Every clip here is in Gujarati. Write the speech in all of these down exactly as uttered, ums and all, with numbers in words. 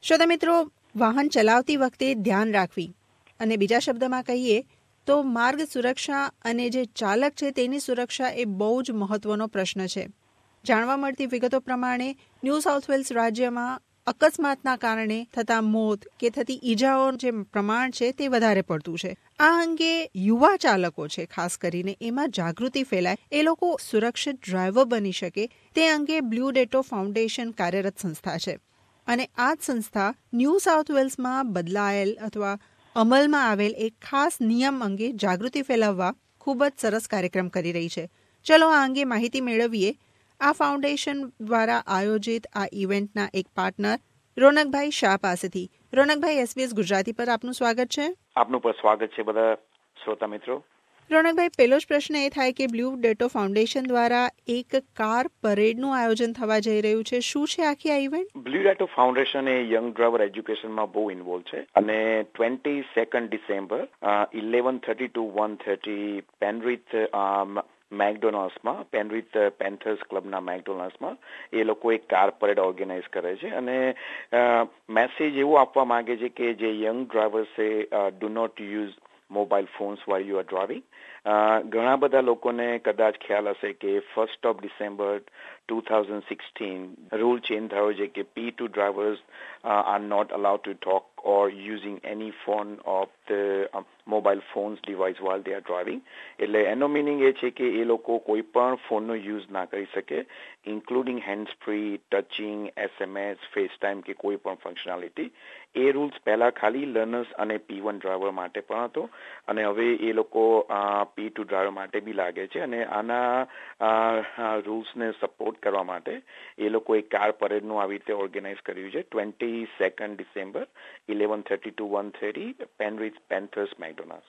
શ્રોતા મિત્રો, વાહન ચલાવતી વખતે ધ્યાન રાખવી અને બીજા શબ્દમાં કહીએ તો માર્ગ સુરક્ષા અને જે ચાલક છે તેની સુરક્ષા એ બહુ જ મહત્વનો પ્રશ્ન છે. જાણવા મળતી વિગતો પ્રમાણે ન્યૂ સાઉથ વેલ્સ રાજ્યમાં અકસ્માતના કારણે થતા મોત કે થતી ઈજાઓનું જે પ્રમાણ છે તે વધારે પડતું છે. આ અંગે યુવા ચાલકો છે ખાસ કરીને એમાં જાગૃતિ ફેલાય, એ લોકો સુરક્ષિત ડ્રાઈવર બની શકે તે અંગે બ્લુ ડેટો ફાઉન્ડેશન કાર્યરત સંસ્થા છે. અને આ જ સંસ્થા ન્યૂ સાઉથ વેલ્સમાં બદલાયેલ અથવા અમલમાં આવેલ એક ખાસ નિયમ અંગે જાગૃતિ ફેલાવવા ખૂબ જ સરસ કાર્યક્રમ કરી રહી છે. ચલો આ અંગે માહિતી મેળવીએ. આ ફાઉન્ડેશન દ્વારા આયોજિત આ ઇવેન્ટના એક પાર્ટનર રોનકભાઈ શાહ પાસેથી. રોનકભાઈ, એસબીએસ ગુજરાતી પર આપનું સ્વાગત છે. આપનું પર સ્વાગત છે બધા શ્રોતા મિત્રો. રોનકભાઈ, પહેલો જ પ્રશ્ન એ થાય કે બ્લુ ડેટો ફાઉન્ડેશન દ્વારા એક કાર પરેડનું આયોજન થવા જઈ રહ્યું છે. શું છે આખી આ ઇવેન્ટ? બ્લુ ડેટો ફાઉન્ડેશન એ યંગ ડ્રાઈવર એજ્યુકેશનમાં બહુ ઇન્વોલ્વ છે અને twenty second December eleven thirty to one thirty Penrith મેકડોનાલ્ડ્સમાં પેનરીથ પેન્થર્સ ક્લબના મેકડોનાલ્ડ્સમાં એ લોકો એક કાર પરેડ ઓર્ગેનાઇઝ કરે છે અને મેસેજ એવું આપવા માંગે છે કે જે યંગ ડ્રાઈવર્સ છે do not use mobile phones while you are driving. ઘણા બધા લોકોને કદાચ ખ્યાલ હશે કે first of December two thousand sixteen rule change થયો છે કે P two drivers are not allowed to talk or using any phone of the um, mobile phones device while they are driving. એટલે એનો મિનિંગ એ છે કે એ લોકો કોઈ પણ ફોનનો યુઝ ના કરી શકે, including hands free, touching, SMS, FaceTime કે કોઈ પણ ફંક્શનાલિટી. એ રૂલ્સ પહેલા ખાલી લર્નર્સ અને પી વન ડ્રાઈવર માટે પણ હતો અને હવે એ લોકો પી ટુ ડ્રાઈવર માટે બી લાગે છે અને આના રૂલ્સને સપોર્ટ કરવા માટે એ લોકો એક કાર પરેડનું આવી રીતે ઓર્ગેનાઇઝ કર્યું છે twenty second December eleven thirty to one thirty Penrith Panthers McDonald's.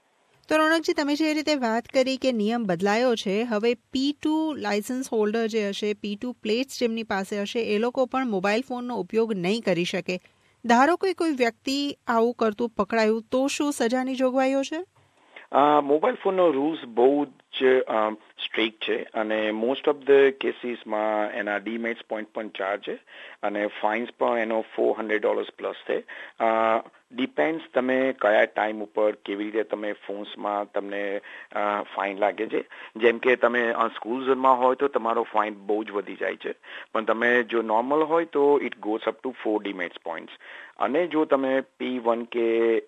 તો રોનકજી, તમે જે રીતે વાત કરી કે નિયમ બદલાયો છે, હવે પી ટુ લાયસન્સ હોલ્ડર જે હશે, પી ટુ પ્લેટ્સ જેમની પાસે હશે, એ લોકો પણ મોબાઈલ ફોનનો ઉપયોગ નહીં કરી શકે. ધારો કે કોઈ વ્યક્તિ આવું કરતું પકડાયું તો શું સજાની જોગવાઈઓ છે? મોબાઈલ ફોનનો રૂલ્સ બહુ જ સ્ટ્રિક્ટ છે અને મોસ્ટ ઓફ ધ કેસીસમાં એના ડીમેટ્સ પોઈન્ટ પણ ચાર્જ છે અને ફાઇન્સ પણ એનો ફોર હંડ્રેડ ડોલર્સ પ્લસ છે. ડિપેન્ડ્સ તમે કયા ટાઈમ ઉપર કેવી રીતે તમે ફોન્સમાં તમને ફાઇન લાગે છે. જેમ કે તમે સ્કૂલ ઝોનમાં હોય તો તમારો ફાઇન બહુ જ વધી જાય છે, પણ તમે જો નોર્મલ હોય તો it goes up to four demerit points. અને જો તમે પી વન કે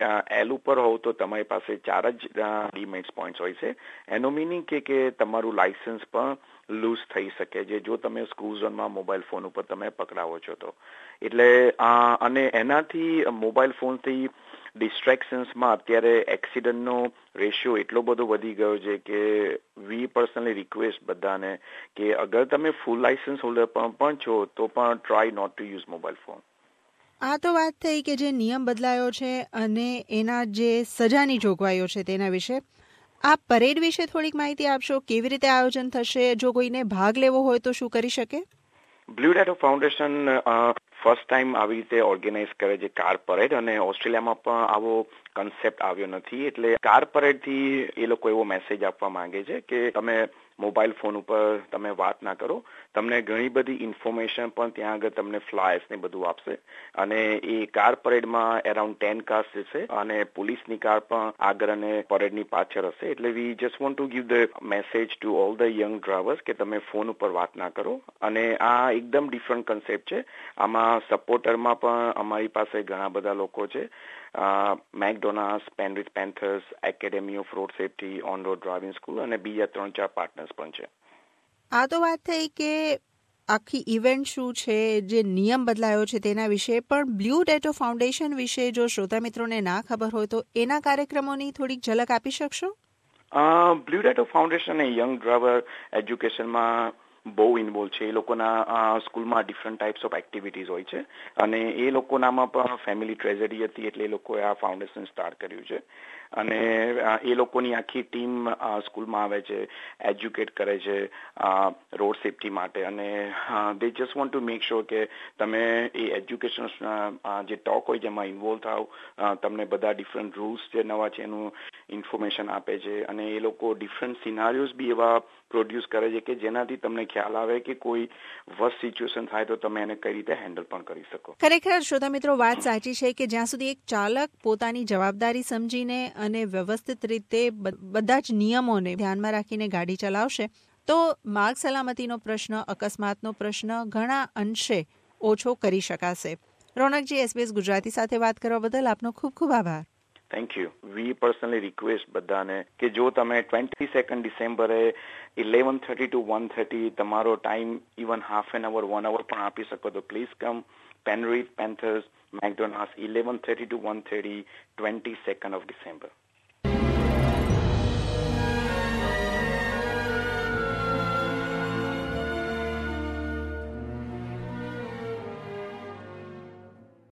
એલ ઉપર હોવ તો તમારી પાસે ચાર જ ડીમેટ્સ પોઈન્ટ્સ હોય છે. એનો મિનિંગ કે કે તમારું લાયસન્સ પણ લૂઝ થઈ શકે છે જો તમે સ્કૂલ ઝોનમાં મોબાઈલ ફોન ઉપર તમે પકડાવો છો તો. એટલે અને એનાથી મોબાઈલ ફોનથી ડિસ્ટ્રેક્શન્સમાં અત્યારે એક્સિડન્ટનો રેશિયો એટલો બધો વધી ગયો છે કે વી પર્સનલી રિક્વેસ્ટ બધાને કે અગર તમે ફૂલ લાયસન્સ હોલ્ડર પણ છો તો પણ try not to use mobile phone. આ તો વાત થઈ કે જે નિયમ બદલાયો છે અને એના જે સજાની જોગવાઈઓ છે તેના વિશે. આ પરેડ વિશે થોડીક માહિતી આપશો? કેવી રીતે આયોજન થશે? જો કોઈને ભાગ લેવો હોય તો શું કરી શકે? Blue Datto foundation first time આવી રીતે ઓર્ગેનાઇઝ કરે છે કાર પરેડ અને ઓસ્ટ્રેલિયામાં પણ આવો કન્સેપ્ટ આવ્યો નથી. એટલે કાર પરેડથી એ લોકો એવો મેસેજ આપવા માંગે છે કે તમે મોબાઈલ ફોન ઉપર તમે વાત ના કરો. તમને ઘણી બધી ઇન્ફોર્મેશન પણ ત્યાં આગળ તમને ફ્લાયર્સ ને બધું આપશે અને એ કાર પરેડમાં એરાઉન્ડ ટેન કાર્સ જશે અને પોલીસની કાર પણ આગળ અને પરેડની પાછળ હશે. એટલે we just want to give the message to all the young drivers કે તમે ફોન ઉપર વાત ના કરો. અને આ એકદમ ડિફરન્ટ કન્સેપ્ટ છે. આમાં સપોર્ટરમાં પણ અમારી પાસે ઘણા બધા લોકો છે. McDonald's, Penrith Panthers, academy of road safety, on road driving school અને બીજા ત્રણ ચાર પાર્ટનર્સ પણ છે. આ તો વાત થઈ કે આખી ઇવેન્ટ શું છે, જે નિયમ બદલાયો છે તેના વિશે, પણ બ્લુ ડેટો ફાઉન્ડેશન વિશે જો શ્રોતા મિત્રોને ના ખબર હોય તો એના કાર્યક્રમોની થોડીક ઝલક આપી શકશો? બ્લુ ડેટો ફાઉન્ડેશન એ યંગ ડ્રાઈવર એજ્યુકેશનમાં બહુ ઇન્વોલ્વ છે. એ લોકોના સ્કૂલમાં ડિફરન્ટ ટાઈપ્સ ઓફ એક્ટિવિટીઝ હોય છે અને એ લોકોનામાં પણ ફેમિલી ટ્રેઝેડી હતી એટલે એ લોકોએ આ ફાઉન્ડેશન સ્ટાર્ટ કર્યું છે. અને એ લોકોની આખી ટીમ સ્કૂલમાં આવે છે, એજ્યુકેટ કરે છે રોડ સેફટી માટે, અને they just want to make sure કે તમે એ એજ્યુકેશન જે ટોક હોય જેમાં ઇન્વોલ્વ થાવ, તમને બધા ડિફરન્ટ રૂલ્સ જે નવા છે એનું ઇન્ફોર્મેશન આપે છે, અને એ લોકો ડિફરન્ટ સિનારીઓઝ બી એવા પ્રોડ્યુસ કરે છે કે જેનાથી તમને ખ્યાલ આવે કે કોઈ વર્સ્ટ સિચ્યુએશન થાય તો તમે એને કઈ રીતે હેન્ડલ પણ કરી શકો. ખરેખર શ્રોતા મિત્રો, વાત સાચી છે કે જ્યાં સુધી એક ચાલક પોતાની જવાબદારી સમજીને અને વ્યવસ્થિત રીતે બધા જ નિયમોને ધ્યાનમાં રાખીને ગાડી ચલાવશે તો માર્ગ સલામતીનો પ્રશ્ન, અકસ્માતનો પ્રશ્ન ઘણા અંશે ઓછો કરી શકાશે. રોનકજી, એસબીએસ ગુજરાતી સાથે વાત કરવા બદલ આપનો ખૂબ ખૂબ આભાર. Thank you. We personally request બધાને કે જો તમે ટ્વેન્ટી સેકન્ડ ડિસેમ્બરે eleven thirty to one thirty તમારો time even half an hour one hour પણ આપી શકો તો please come Penrith Panthers McDonald's eleven thirty to one thirty twenty second of December.